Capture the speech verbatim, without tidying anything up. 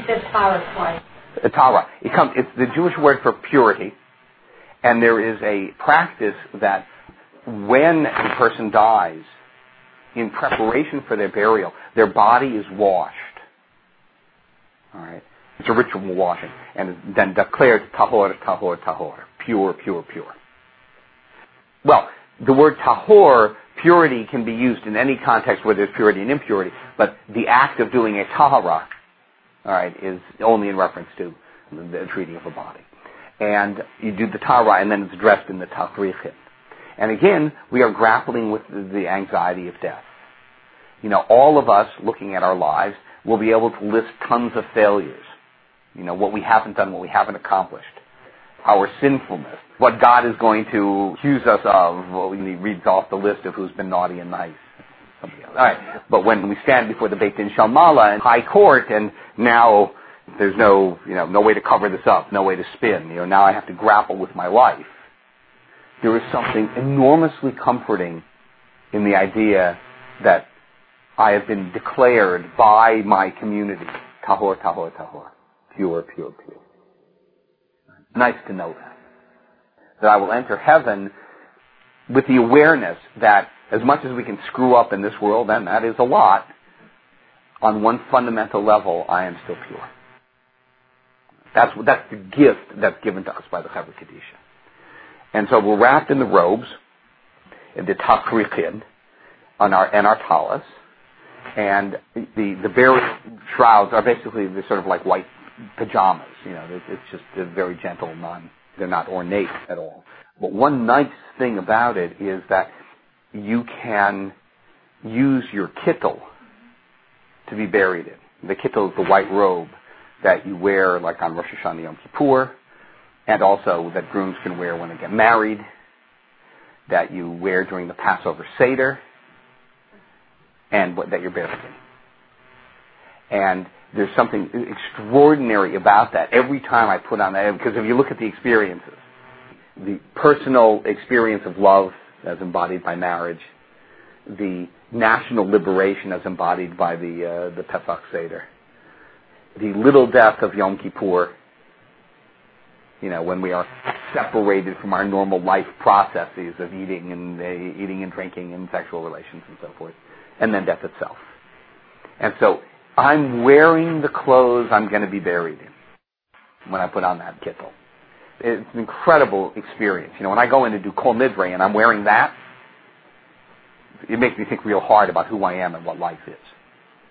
said Tara twice. Uh, Tara. It comes, it's the Jewish word for purity, and there is a practice that when a person dies, in preparation for their burial, their body is washed. All right? It's a ritual washing, and then declared tahor, tahor, tahor, pure, pure, pure. Well, the word tahor, purity, can be used in any context where there's purity and impurity, but the act of doing a tahara, all right, is only in reference to the treating of a body. And you do the tahara, and then it's dressed in the tachrichin. And again, we are grappling with the anxiety of death. You know, all of us, looking at our lives, will be able to list tons of failures. You know, what we haven't done, what we haven't accomplished. Our sinfulness. What God is going to accuse us of. Well, he reads off the list of who's been naughty and nice. Something else. All right. But when we stand before the Beit Din Shalmala in high court, and now there's no, you know, no way to cover this up, no way to spin. You know, now I have to grapple with my life. There is something enormously comforting in the idea that I have been declared by my community, tahor, tahor, tahor, pure, pure, pure. Nice to know that. That I will enter heaven with the awareness that as much as we can screw up in this world, and that is a lot, on one fundamental level, I am still pure. That's, that's the gift that's given to us by the Chevra Kadisha. And so we're wrapped in the robes, in the tachrichin, on our, and our talis, and the, the burial shrouds are basically they're sort of like white pajamas. You know, it's just a very gentle, non, they're not ornate at all. But one nice thing about it is that you can use your kittel to be buried in. The kittel is the white robe that you wear like on Rosh Hashanah Yom Kippur, and also that grooms can wear when they get married, that you wear during the Passover Seder, and what, that you're buried in. And there's something extraordinary about that every time I put on that, because if you look at the experiences, the personal experience of love as embodied by marriage, the national liberation as embodied by the uh, the Pesach Seder, the little death of Yom Kippur, you know, when we are separated from our normal life processes of eating and uh, eating and drinking and sexual relations and so forth, and then death itself. And so I'm wearing the clothes I'm going to be buried in when I put on that kittel. It's an incredible experience. You know, when I go in to do Kol Nidre and I'm wearing that, it makes me think real hard about who I am and what life is.